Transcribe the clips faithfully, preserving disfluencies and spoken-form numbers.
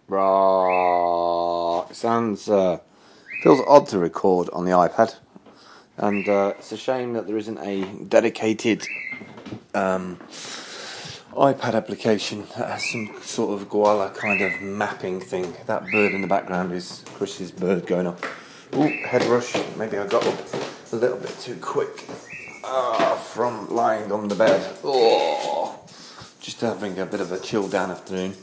Rah. It sounds uh, feels odd to record on the iPad, and uh, it's a shame that there isn't a dedicated um, iPad application that has some sort of koala kind of mapping thing. That bird in the background is Chris's bird going off. Ooh, head rush. Maybe I got up a little bit too quick uh, from lying on the bed. Oh, just having a bit of a chill down afternoon.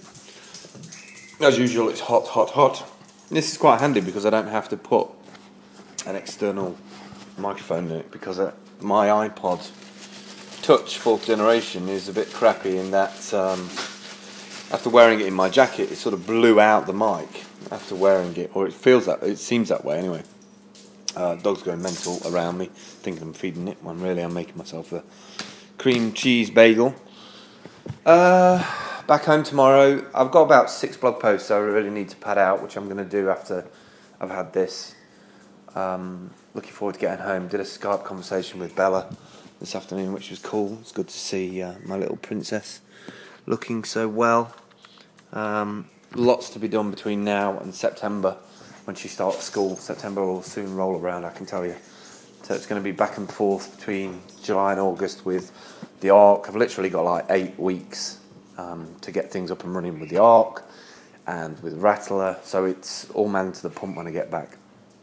As usual, it's hot, hot, hot. This is quite handy because I don't have to put an external microphone in it, because uh, my iPod Touch fourth generation is a bit crappy in that um, after wearing it in my jacket, it sort of blew out the mic after wearing it, or it feels that, it seems that way anyway. Uh, dog's going mental around me, thinking I'm feeding it, when really I'm making myself a cream cheese bagel. Uh, back home tomorrow. I've got about six blog posts I really need to pad out, which I'm going to do after I've had this. Um, looking forward to getting home. Did a Skype conversation with Bella this afternoon, which was cool. It's good to see uh, my little princess looking so well. Um, lots to be done between now and September, when she starts school. September will soon roll around, I can tell you. So it's going to be back and forth between July and August with the Ark. I've literally got like eight weeks um, to get things up and running with the Ark and with Rattler. So it's all man to the pump when I get back.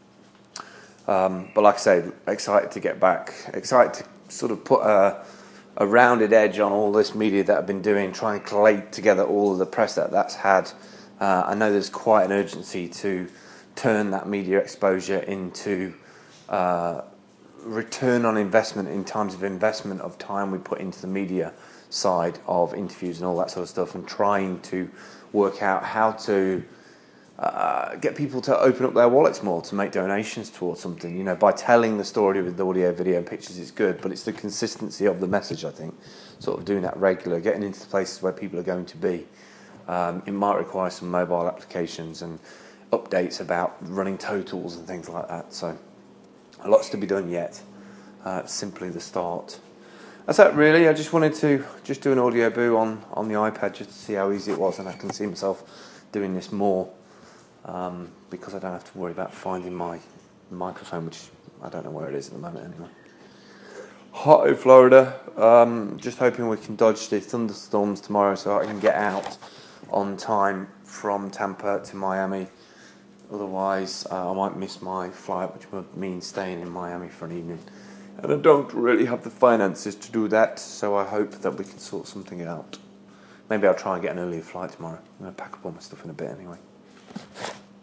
Um, but like I say, excited to get back. Excited to sort of put a, a rounded edge on all this media that I've been doing, try and collate together all of the press that that's had. Uh, I know there's quite an urgency to turn that media exposure into uh, return on investment in times of investment of time we put into the media side of interviews and all that sort of stuff, and trying to work out how to uh, get people to open up their wallets more to make donations towards something. You know, by telling the story with audio, video and pictures is good, but it's the consistency of the message, I think, sort of doing that regular, getting into the places where people are going to be. Um, it might require some mobile applications and updates about running totals and things like that, so lots to be done yet. Uh, simply the start. That's that really. I just wanted to just do an audio boo on, on the iPad just to see how easy it was, and I can see myself doing this more um, because I don't have to worry about finding my microphone, which I don't know where it is at the moment anyway. Hot in Florida. Um, just hoping we can dodge the thunderstorms tomorrow so I can get out on time from Tampa to Miami. Otherwise, uh, I might miss my flight, which would mean staying in Miami for an evening. And I don't really have the finances to do that, so I hope that we can sort something out. Maybe I'll try and get an earlier flight tomorrow. I'm going to pack up all my stuff in a bit anyway.